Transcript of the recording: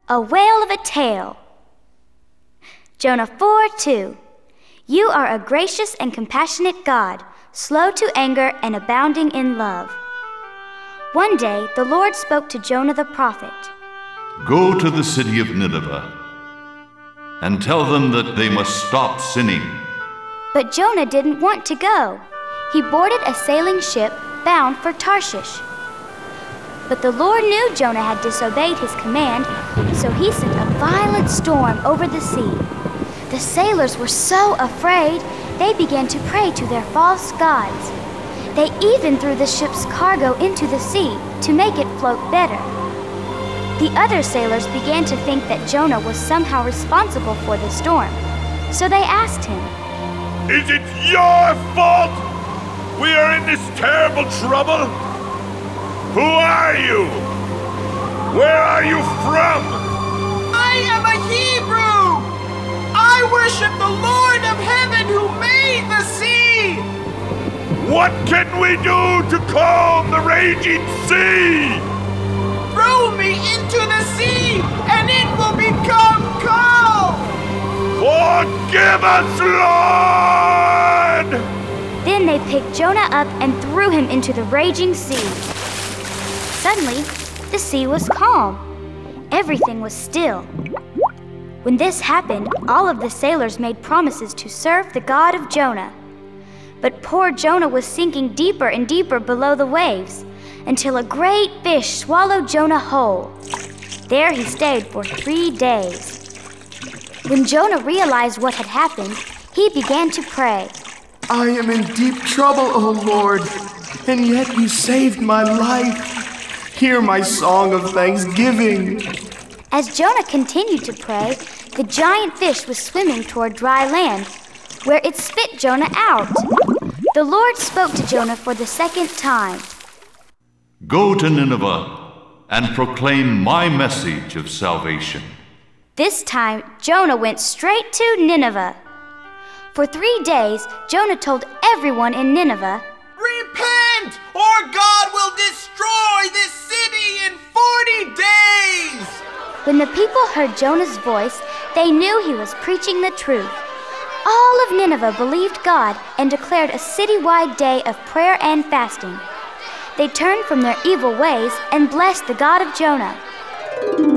A whale of a tale. Jonah 4:2. You are a gracious and compassionate God, slow to anger and abounding in love. One day the Lord spoke to Jonah the prophet. Go to the city of Nineveh and tell them that they must stop sinning. But Jonah didn't want to go. He boarded a sailing ship bound for Tarshish. But the Lord knew Jonah had disobeyed his command, so he sent a violent storm over the sea. The sailors were so afraid, they began to pray to their false gods. They even threw the ship's cargo into the sea to make it float better. The other sailors began to think that Jonah was somehow responsible for the storm, so they asked him, Is it your fault we are in this terrible trouble? Who are you? Where are you from? I am a Hebrew! I worship the Lord of heaven who made the sea! What can we do to calm the raging sea? Throw me into the sea and it will become calm! Forgive us, Lord! Then they picked Jonah up and threw him into the raging sea. Suddenly, the sea was calm. Everything was still. When this happened, all of the sailors made promises to serve the God of Jonah. But poor Jonah was sinking deeper and deeper below the waves until a great fish swallowed Jonah whole. There he stayed for 3 days. When Jonah realized what had happened, he began to pray. I am in deep trouble, O Lord, and yet you saved my life. Hear my song of thanksgiving. As Jonah continued to pray, the giant fish was swimming toward dry land, where it spit Jonah out. The Lord spoke to Jonah for the second time. Go to Nineveh and proclaim my message of salvation. This time, Jonah went straight to Nineveh. For 3 days, Jonah told everyone in Nineveh, Repent, or God will destroy this city in 40 days! When the people heard Jonah's voice, they knew he was preaching the truth. All of Nineveh believed God and declared a citywide day of prayer and fasting. They turned from their evil ways and blessed the God of Jonah.